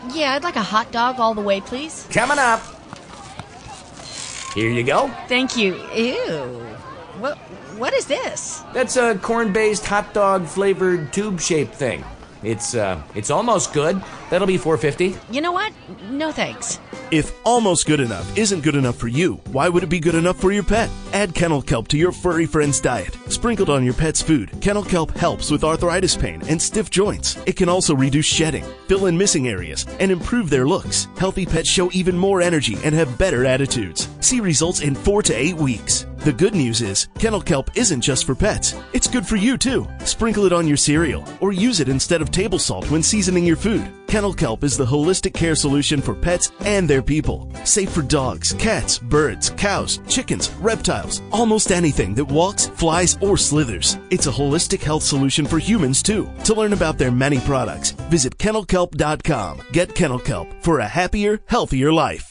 Yeah, I'd like a hot dog all the way, please. Coming up. Here you go. Thank you. Ew. What is this? That's a corn-based hot dog flavored tube-shaped thing. It's almost good. That'll be $4.50. You know what? No thanks. If almost good enough isn't good enough for you, why would it be good enough for your pet? Add kennel kelp to your furry friend's diet. Sprinkled on your pet's food, kennel kelp helps with arthritis pain and stiff joints. It can also reduce shedding, fill in missing areas, and improve their looks. Healthy pets show even more energy and have better attitudes. See results in 4 to 8 weeks. The good news is, kennel kelp isn't just for pets. It's good for you too. Sprinkle it on your cereal or use it instead of table salt when seasoning your food. Kennel kelp is the holistic care solution for pets and their people. Safe for dogs, cats, birds, cows, chickens, reptiles, almost anything that walks, flies, or slithers. It's a holistic health solution for humans too. To learn about their many products, visit kennelkelp.com. Get Kennel Kelp for a happier, healthier life.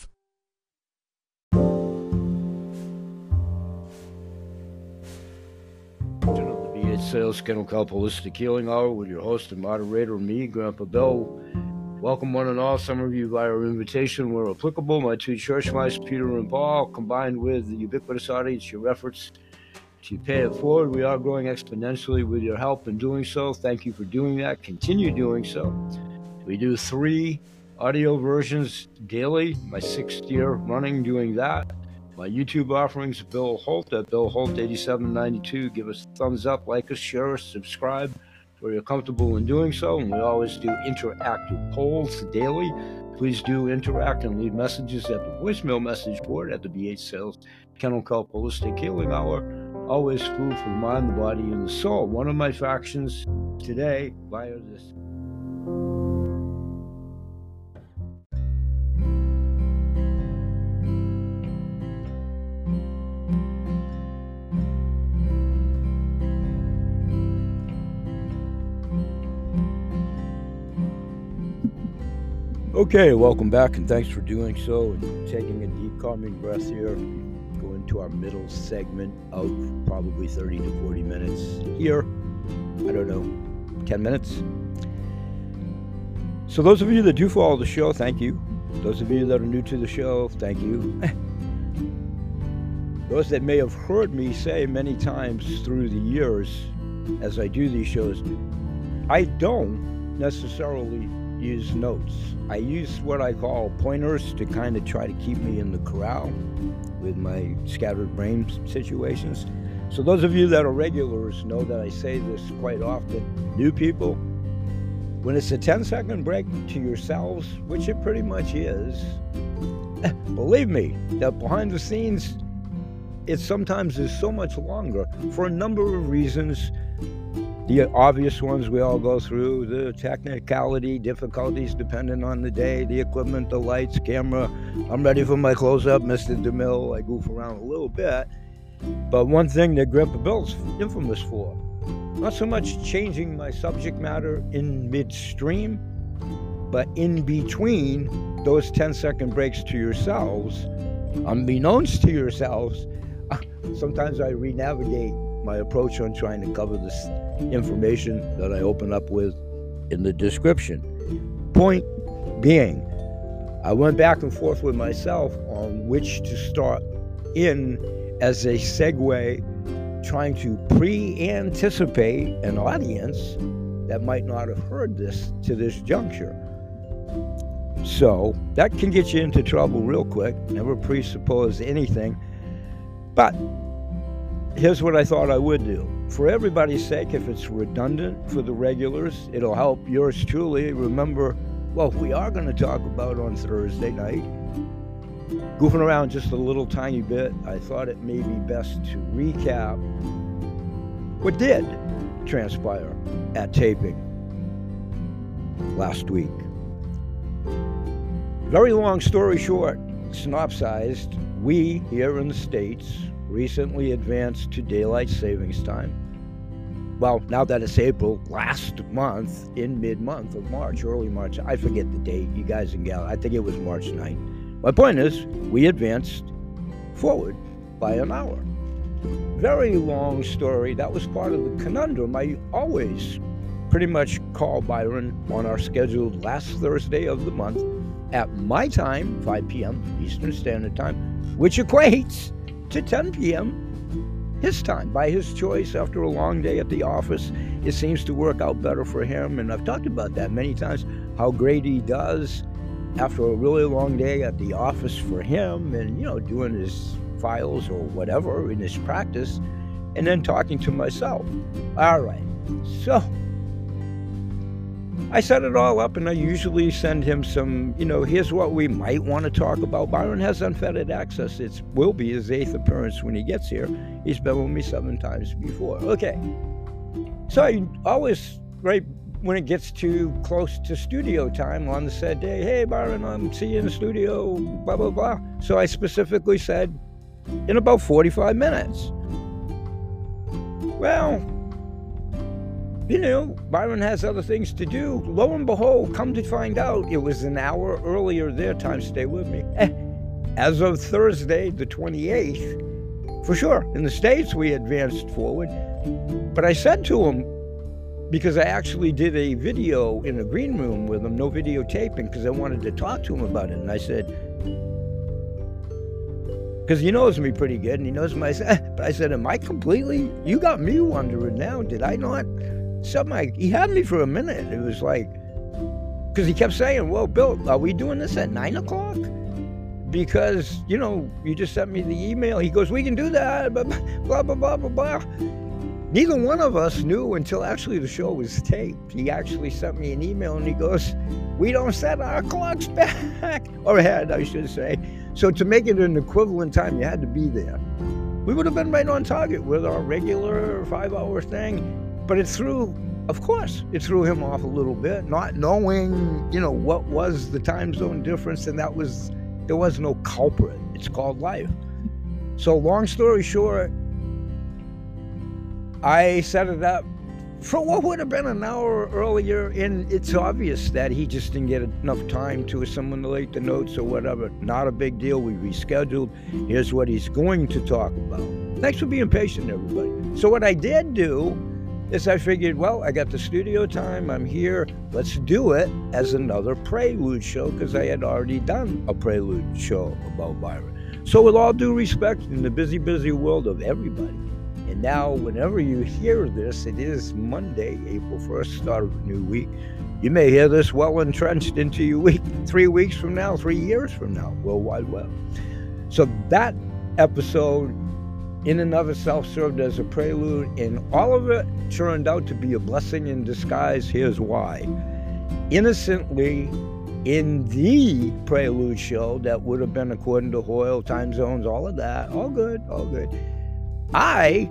Sales Kennel Kelp Holistic Healing Hour with your host and moderator, me, Grandpa Bill. Welcome one and all, some of you via invitation where applicable. My two church mice, Peter and Paul, combined with the ubiquitous audience, your efforts to pay it forward. We are growing exponentially with your help in doing so. Thank you for doing that. Continue doing so. We do 3 audio versions daily, my 6th year running doing that. My YouTube offerings, Bill Holt at Bill Holt 8792. Give us a thumbs up, like us, share us, subscribe where you're comfortable in doing so. And we always do interactive polls daily. Please do interact and leave messages at the voicemail message board at the BH Sales Kennel Kelp Holistic Healing Hour. Always food for the mind, the body, and the soul. One of my factions today via this. Okay, welcome back, and thanks for doing so and taking a deep, calming breath here. Go into our middle segment of probably 30 to 40 minutes here. I don't know, 10 minutes. So those of you that do follow the show, thank you. Those of you that are new to the show, thank you. Those that may have heard me say many times through the years as I do these shows, I don't necessarily use notes. I use what I call pointers to kind of try to keep me in the corral with my scattered brain situations. So those of you that are regulars know that I say this quite often. New people, when it's a 10-second break to yourselves, which it pretty much is, believe me, that behind the scenes, it sometimes is so much longer for a number of reasons. The obvious ones we all go through, the technicality, difficulties depending on the day, the equipment, the lights, camera. I'm ready for my close-up, Mr. DeMille. I goof around a little bit. But one thing that Grandpa Bill's infamous for, not so much changing my subject matter in midstream, but in between those 10-second breaks to yourselves, unbeknownst to yourselves, sometimes I re-navigate my approach on trying to cover this information that I open up with in the description. Point being, I went back and forth with myself on which to start in as a segue, trying to pre-anticipate an audience that might not have heard this to this juncture. So that can get you into trouble real quick. Never presuppose anything. But here's what I thought I would do. For everybody's sake, if it's redundant for the regulars, it'll help yours truly. Remember, well, we are going to talk about on Thursday night, goofing around just a little tiny bit, I thought it may be best to recap what did transpire at taping last week. Very long story short, synopsized, we here in the States recently advanced to daylight savings time. Well, now that it's April, last month, in mid-month of March, early March, I forget the date, you guys and gals, I think it was March 9th. My point is, we advanced forward by an hour. Very long story. That was part of the conundrum I always pretty much call Byron on our scheduled last Thursday of the month at my time, 5 p.m. Eastern Standard Time, which equates to 10 p.m. his time, by his choice. After a long day at the office, it seems to work out better for him, and I've talked about that many times, how great he does after a really long day at the office for him, and, doing his files or whatever in his practice, and then talking to myself. All right, so I set it all up, and I usually send him some, here's what we might want to talk about. Byron has unfettered access. It will be his 8th appearance when he gets here. He's been with me 7 times before. Okay. So I always, right when it gets too close to studio time on the said day, hey, Byron, I'm seeing you in the studio, blah, blah, blah. So I specifically said, in about 45 minutes. Well, Byron has other things to do. Lo and behold, come to find out, it was an hour earlier their time. Stay with me. As of Thursday, the 28th, for sure, in the States, we advanced forward. But I said to him, because I actually did a video in a green room with him, no videotaping, because I wanted to talk to him about it. And I said, because he knows me pretty good, and he knows but I said, am I completely, you got me wondering now, did I not? He had me for a minute. It was like, because he kept saying, well, Bill, are we doing this at 9 o'clock? Because, you just sent me the email. He goes, we can do that, blah, blah, blah, blah, blah. Neither one of us knew until actually the show was taped. He actually sent me an email, and he goes, we don't set our clocks back, or ahead, I should say. So to make it an equivalent time, you had to be there. We would have been right on target with our regular 5-hour thing. But it threw him off a little bit, not knowing, what was the time zone difference, and there was no culprit. It's called life. So long story short, I set it up for what would have been an hour earlier, and it's obvious that he just didn't get enough time to assimilate the notes or whatever. Not a big deal. We rescheduled. Here's what he's going to talk about. Thanks for being patient, everybody. So what I did do is I figured, well, I got the studio time, I'm here, let's do it as another prelude show, because I had already done a prelude show about Byron. So with all due respect, in the busy, busy world of everybody, and now whenever you hear this, it is Monday, April 1st, start of a new week. You may hear this well entrenched into your week, 3 weeks from now, 3 years from now, World Wide Web. So that episode in and of itself served as a prelude, and all of it turned out to be a blessing in disguise. Here's why. Innocently, in the prelude show that would have been according to Hoyle, time zones, all of that, all good, I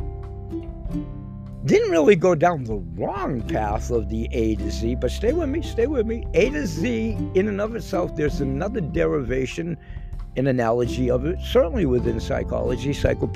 didn't really go down the wrong path of the A to Z, but stay with me. A to Z, in and of itself, there's another derivation, an analogy of it, certainly within psychology,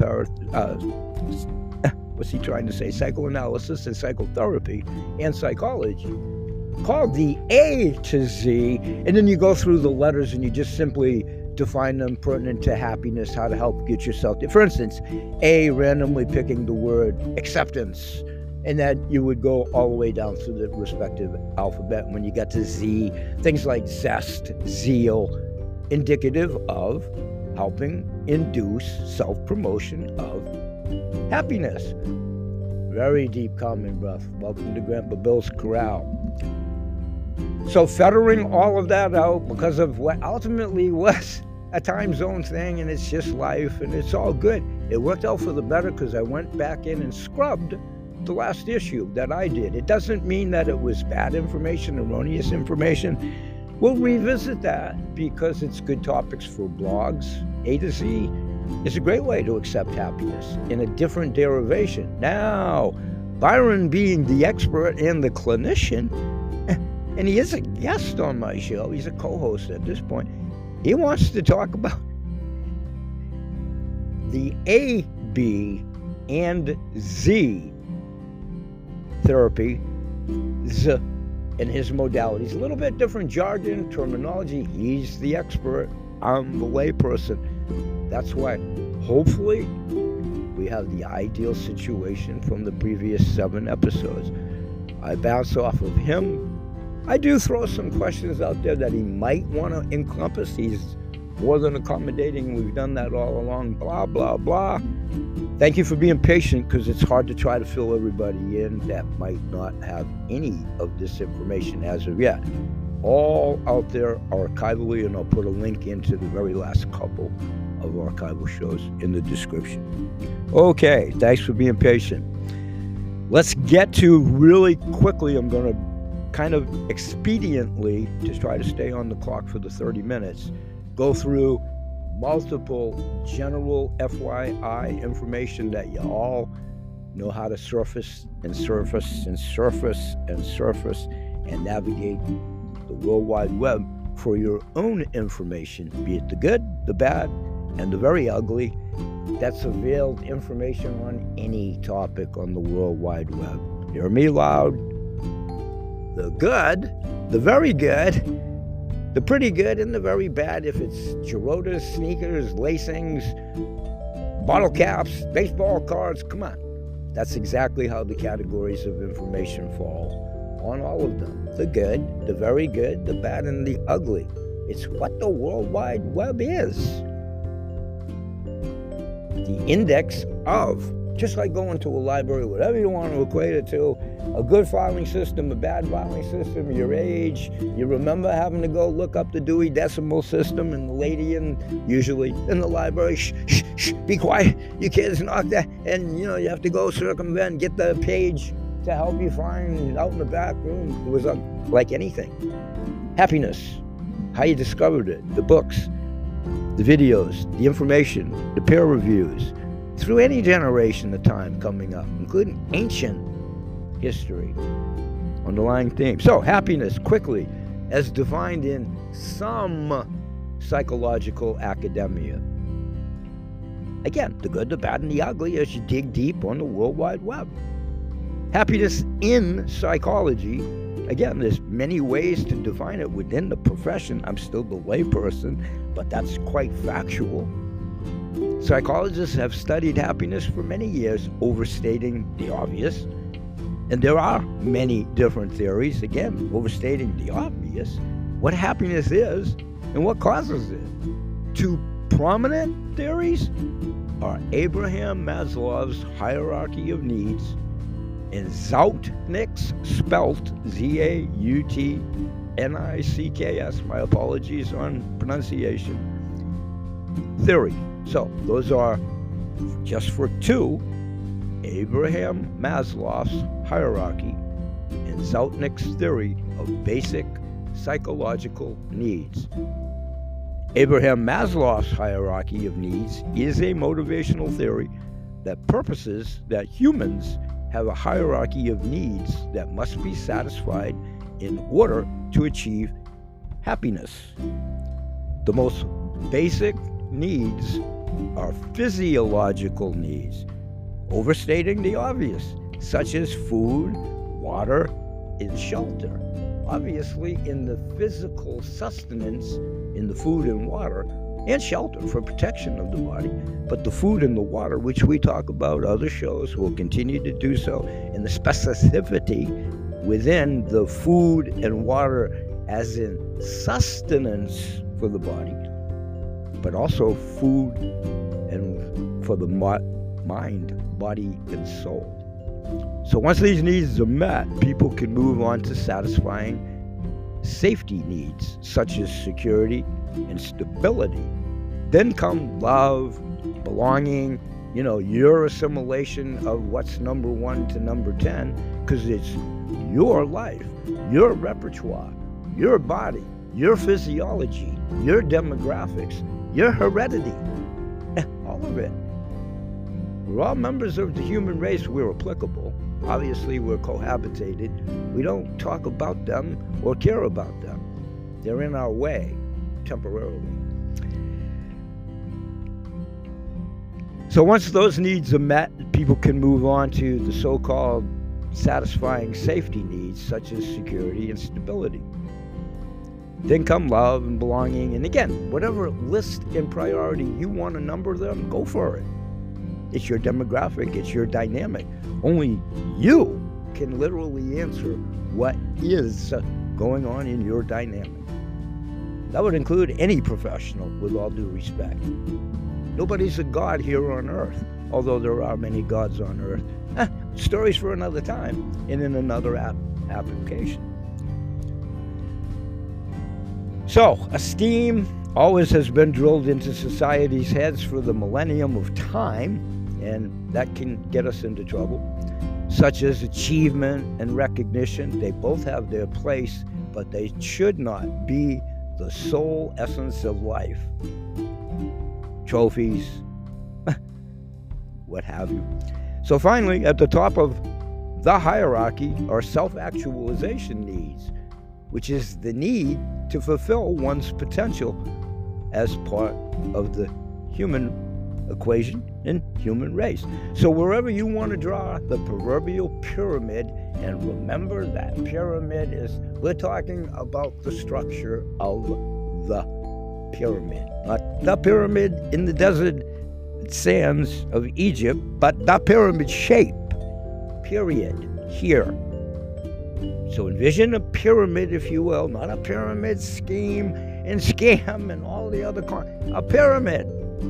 psychoanalysis and psychotherapy and psychology, called the A to Z, and then you go through the letters and you just simply define them pertinent to happiness, how to help get yourself there. For instance, A, randomly picking the word acceptance, and then you would go all the way down through the respective alphabet. When you got to Z, things like zest, zeal, indicative of helping induce self-promotion of happiness. Very deep, calming breath. Welcome to Grandpa Bill's Corral. So fettering all of that out because of what ultimately was a time zone thing, and it's just life, and it's all good. It worked out for the better because I went back in and scrubbed the last issue that I did. It doesn't mean that it was bad information, erroneous information. We'll revisit that because it's good topics for blogs. A to Z is a great way to accept happiness in a different derivation. Now, Byron being the expert and the clinician, and he is a guest on my show, he's a co-host at this point, he wants to talk about the A, B, and Z therapy, Z, and his modalities. A little bit different jargon, terminology. He's the expert. I'm the layperson. That's why, hopefully, we have the ideal situation from the previous 7 episodes. I bounce off of him. I do throw some questions out there that he might want to encompass. He's more than accommodating. We've done that all along, blah, blah, blah. Thank you for being patient, because it's hard to try to fill everybody in that might not have any of this information as of yet. All out there archivally, and I'll put a link into the very last couple of archival shows in the description. Okay, thanks for being patient. Let's get to really quickly, I'm going to kind of expediently, to try to stay on the clock for the 30 minutes, go through multiple general FYI information that you all know how to surface and surface and surface and surface and navigate the World Wide Web for your own information, be it the good, the bad, and the very ugly. That's availed information on any topic on the World Wide Web. Hear me loud. The good, the very good, the pretty good, and the very bad, if it's Girotas, sneakers, lacings, bottle caps, baseball cards, come on. That's exactly how the categories of information fall on all of them. The good, the very good, the bad, and the ugly. It's what the World Wide Web is. The index of, just like going to a library, whatever you want to equate it to, a good filing system, a bad filing system, your age. You remember having to go look up the Dewey Decimal System, and the lady usually in the library, shh, shh, shh, be quiet, you kids knock that, and you have to go circumvent, get the page to help you find out in the back room. It was like anything. Happiness, how you discovered it, the books, the videos, the information, the peer reviews, through any generation of time coming up, including ancient history, underlying themes. So, happiness, quickly, as defined in some psychological academia. Again, the good, the bad, and the ugly as you dig deep on the World Wide Web. Happiness in psychology, again, there's many ways to define it within the profession. I'm still the layperson, but that's quite factual. Psychologists have studied happiness for many years, overstating the obvious. And there are many different theories, again, overstating the obvious, what happiness is and what causes it. Two prominent theories are Abraham Maslow's hierarchy of needs and Zautnick's, spelt Z-A-U-T-N-I-C-K-S, my apologies on pronunciation, theory. So those are, just for two, Abraham Maslow's hierarchy and Zautnick's theory of basic psychological needs. Abraham Maslow's hierarchy of needs is a motivational theory that purposes that humans have a hierarchy of needs that must be satisfied in order to achieve happiness. The most basic needs are physiological needs, overstating the obvious, such as food, water, and shelter. Obviously, in the physical sustenance, in the food and water, and shelter for protection of the body, but the food and the water, which we talk about, other shows will continue to do so, and the specificity within the food and water as in sustenance for the body, but also food and for the mind, body, and soul. So once these needs are met, people can move on to satisfying safety needs, such as security and stability. Then come love, belonging, your assimilation of what's number 1 to number 10, because it's your life, your repertoire, your body, your physiology, your demographics, your heredity, all of it. We're all members of the human race. We're applicable. Obviously, we're cohabitated. We don't talk about them or care about them. They're in our way temporarily. So once those needs are met, people can move on to the so-called satisfying safety needs, such as security and stability. Then come love and belonging. And again, whatever list in priority you want to number them, go for it. It's your demographic. It's your dynamic. Only you can literally answer what is going on in your dynamic. That would include any professional, with all due respect. Nobody's a god here on earth, although there are many gods on earth. Stories for another time and in another application. So, esteem always has been drilled into society's heads for the millennium of time, and that can get us into trouble, such as achievement and recognition. They both have their place, but they should not be the sole essence of life. Trophies, what have you. So finally, at the top of the hierarchy are self-actualization needs, which is the need to fulfill one's potential as part of the human equation and human race. So wherever you want to draw the proverbial pyramid, and remember that pyramid we're talking about the structure of the pyramid, not the pyramid in the desert sands of Egypt, but the pyramid shape, period, here. So envision a pyramid, if you will, not a pyramid scheme and scam and all the other a pyramid.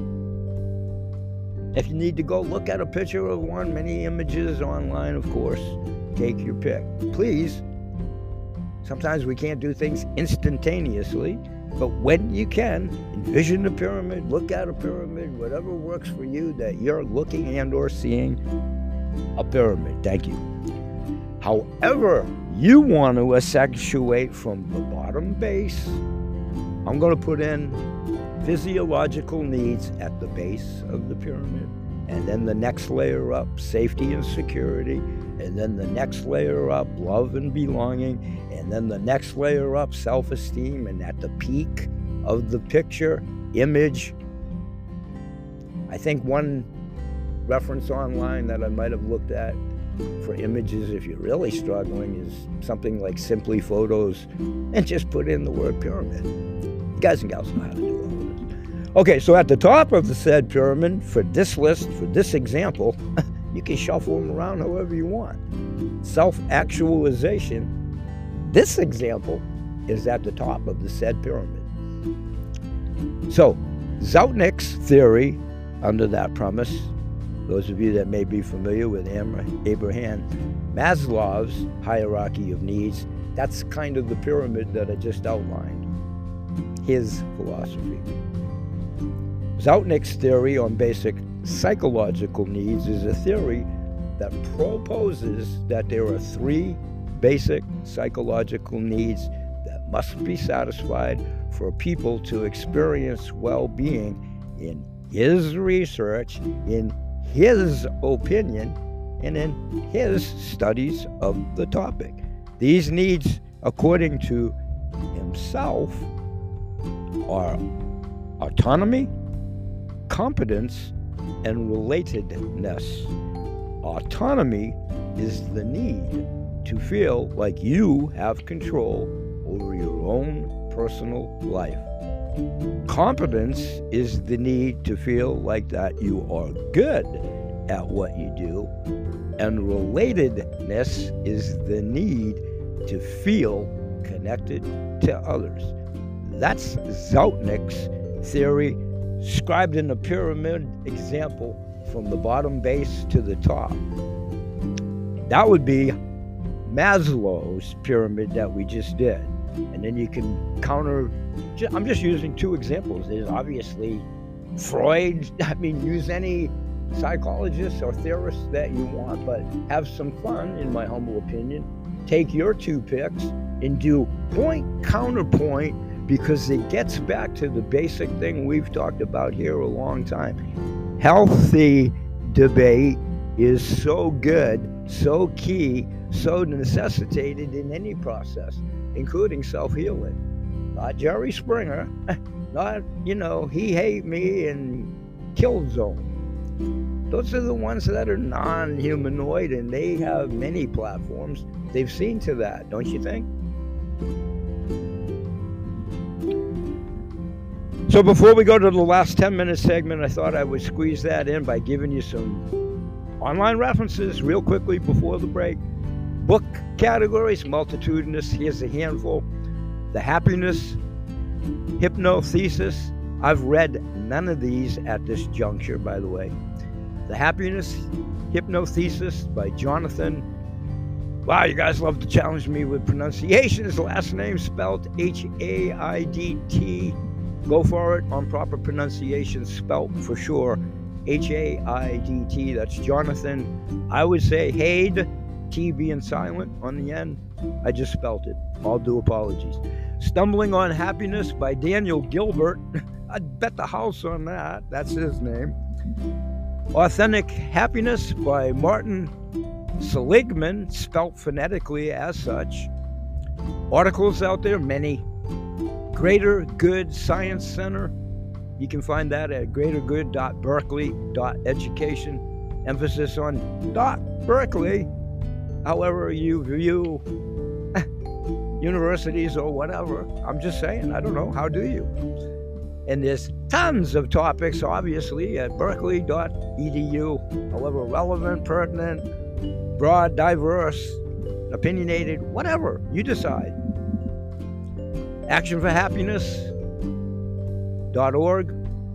If you need to go look at a picture of one, many images online, of course, take your pick. Please, sometimes we can't do things instantaneously, but when you can, envision a pyramid, look at a pyramid, whatever works for you that you're looking and or seeing a pyramid. Thank you. However you want to accentuate from the bottom base, I'm going to put in physiological needs at the base of the pyramid, and then the next layer up, safety and security, and then the next layer up, love and belonging, and then the next layer up, self-esteem, and at the peak of the picture, image. I think one reference online that I might have looked at for images, if you're really struggling, is something like Simply Photos, and just put in the word pyramid. You guys and gals know how to do all of this. Okay, so at the top of the said pyramid, for this list, for this example, you can shuffle them around however you want. Self-actualization, this example, is at the top of the said pyramid. So, Zaltnik's theory, under that premise, those of you that may be familiar with Abraham Maslow's hierarchy of needs, that's kind of the pyramid that I just outlined, his philosophy. Zaltnik's theory on basic psychological needs is a theory that proposes that there are 3 basic psychological needs that must be satisfied for people to experience well-being. In his research, in his opinion, and in his studies of the topic. These needs, according to himself, are autonomy, competence, and relatedness. Autonomy is the need to feel like you have control over your own personal life. Competence is the need to feel like that you are good at what you do, and relatedness is the need to feel connected to others. That's Zaltnik's theory, described in a pyramid example from the bottom base to the top. That would be Maslow's pyramid that we just did. And then you can counter, I'm just using 2 examples. There's obviously Freud. I mean, use any psychologist or theorist that you want, but have some fun, in my humble opinion. Take your 2 picks and do point, counterpoint, because it gets back to the basic thing we've talked about here a long time. Healthy debate is so good, so key, so necessitated in any process, including self-healing. Not Jerry Springer, not, he hate me and kill zone. Those are the ones that are non-humanoid, and they have many platforms. They've seen to that, don't you think? So before we go to the last 10-minute segment, I thought I would squeeze that in by giving you some online references real quickly before the break. book categories, multitudinous. Here's a handful. The Happiness Hypnothesis. I've read none of these at this juncture, by the way. The Happiness Hypnothesis by Jonathan. Wow, you guys love to challenge me with pronunciation. His last name spelled H-A-I-D-T. Go for it on proper pronunciation, spelt for sure. H-A-I-D-T. That's Jonathan. I would say Haid, T being silent on the end. I just spelt it. All due apologies. Stumbling on Happiness by Daniel Gilbert. I'd bet the house on that. That's his name. Authentic Happiness by Martin Seligman, spelt phonetically as such. Articles out there, many. Greater Good Science Center. You can find that at greatergood.berkeley.education. Emphasis on .Berkeley. However you view universities or whatever. I'm just saying, I don't know. How do you? And there's tons of topics, obviously, at berkeley.edu. However relevant, pertinent, broad, diverse, opinionated, whatever. You decide. actionforhappiness.org.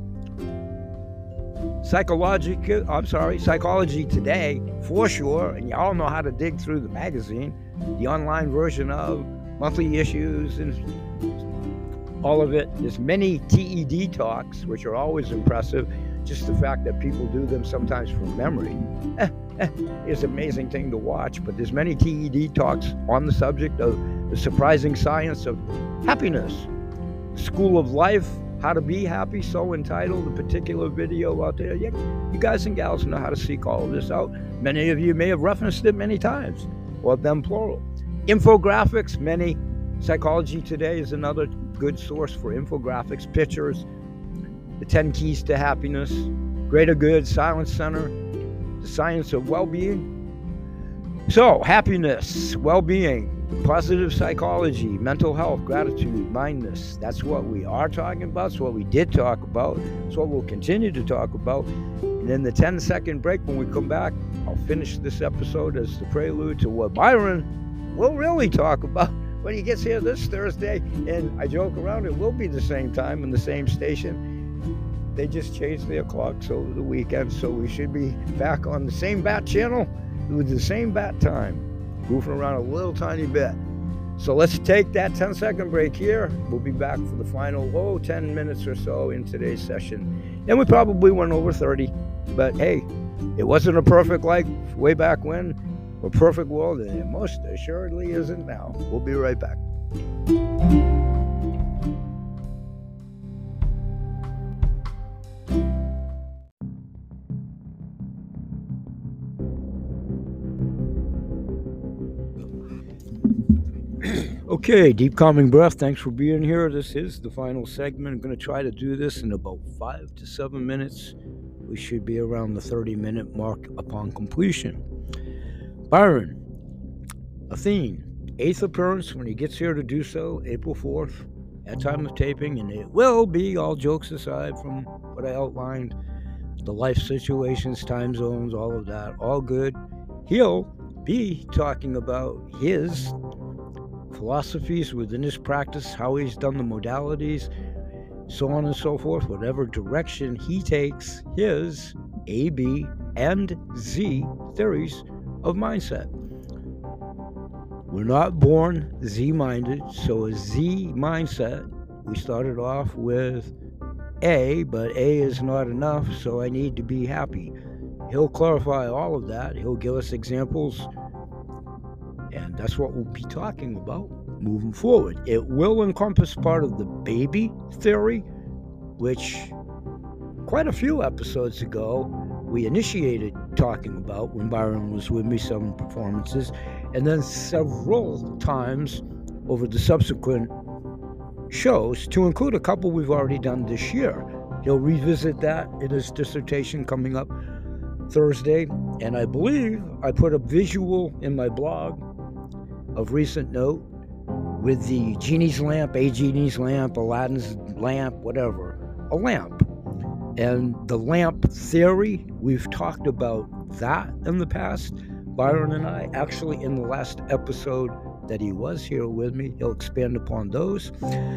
Psychology Today, for sure, and you all know how to dig through the magazine, the online version of monthly issues and all of it. There's many TED talks, which are always impressive. Just the fact that people do them sometimes from memory is an amazing thing to watch. But there's many TED talks on the subject of the surprising science of happiness. School of Life, How to Be Happy, so entitled, a particular video out there. You guys and gals know how to seek all of this out. Many of you may have referenced it many times, or them plural. Infographics, many. Psychology Today is another good source for infographics, pictures. The 10 Keys to Happiness, Greater Good Science Center, The Science of Well-Being. So, happiness, well-being, positive psychology, mental health, gratitude, mindness. That's what we are talking about. It's what we did talk about. It's what we'll continue to talk about. And in the 10-second break, when we come back, I'll finish this episode as the prelude to what Byron will really talk about when he gets here this Thursday. And I joke around, it will be the same time and the same station. They just changed their clocks over the weekend, so we should be back on the same bat channel with the same bat time. Goofing around a little tiny bit. So let's take that 10-second break here. We'll be back for the final 10 minutes or so in today's session. And we probably went over 30. But hey, it wasn't a perfect life way back when, or perfect world, and it most assuredly isn't now. We'll be right back. Okay, deep calming breath. Thanks for being here. This is the final segment. I'm going to try to do this in about 5 to 7 minutes. We should be around the 30-minute mark upon completion. Byron, Athene, 8th appearance when he gets here to do so, April 4th, at time of taping, and it will be, all jokes aside from what I outlined, the life situations, time zones, all of that, all good. He'll be talking about his philosophies within his practice, how he's done the modalities, so on and so forth, whatever direction he takes his A, B, and Z theories of mindset. We're not born Z-minded, so a Z mindset, we started off with A, but A is not enough, so I need to be happy. He'll clarify all of that. He'll give us examples. And that's what we'll be talking about moving forward. It will encompass part of the baby theory, which quite a few episodes ago we initiated talking about when Byron was with me, some performances, and then several times over the subsequent shows, to include a couple we've already done this year. He'll revisit that in his dissertation coming up Thursday, and I believe I put a visual in my blog of recent note with the genie's lamp, a genie's lamp, Aladdin's lamp, whatever, a lamp. And the lamp theory, we've talked about that in the past, Byron and I. Actually, in the last episode that he was here with me, he'll expand upon those.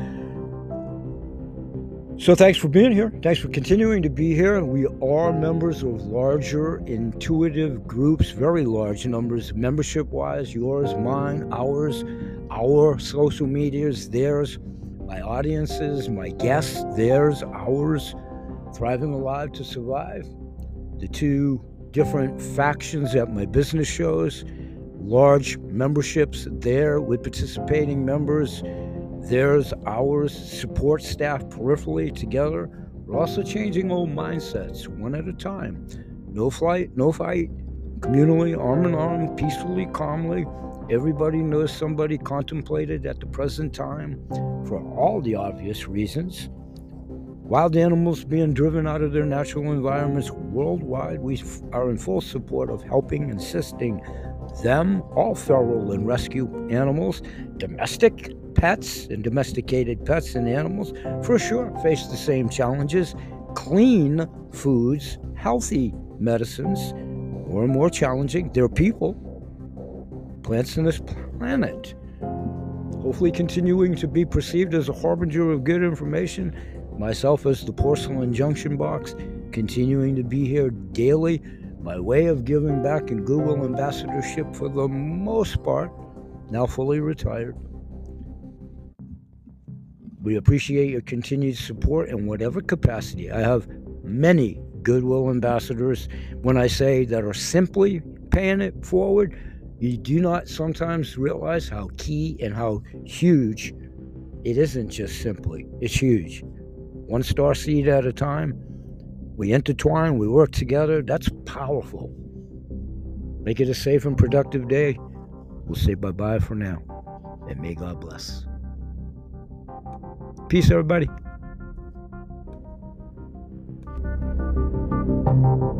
So thanks for being here. Thanks for continuing to be here. We are members of larger intuitive groups, very large numbers, membership-wise, yours, mine, ours, our social medias, theirs, my audiences, my guests, theirs, ours, Thriving Alive to Survive, the two different factions at my business shows, large memberships there with participating members, theirs, ours, support staff peripherally together. We're also changing old mindsets one at a time. No flight, no fight, communally, arm in arm, peacefully, calmly. Everybody knows somebody contemplated at the present time for all the obvious reasons. Wild animals being driven out of their natural environments worldwide. We are in full support of helping, assisting them, all feral and rescue animals, domestic pets and domesticated pets and animals, for sure, face the same challenges. Clean foods, healthy medicines, more and more challenging. They're people, plants on this planet. Hopefully continuing to be perceived as a harbinger of good information. Myself as the Porcelain Junction Box, continuing to be here daily. My way of giving back in Google ambassadorship for the most part, now fully retired. We appreciate your continued support in whatever capacity. I have many Goodwill ambassadors, when I say that are simply paying it forward. You do not sometimes realize how key and how huge it isn't just simply. It's huge. One star seed at a time. We intertwine, we work together. That's powerful. Make it a safe and productive day. We'll say bye-bye for now. And may God bless. Peace, everybody.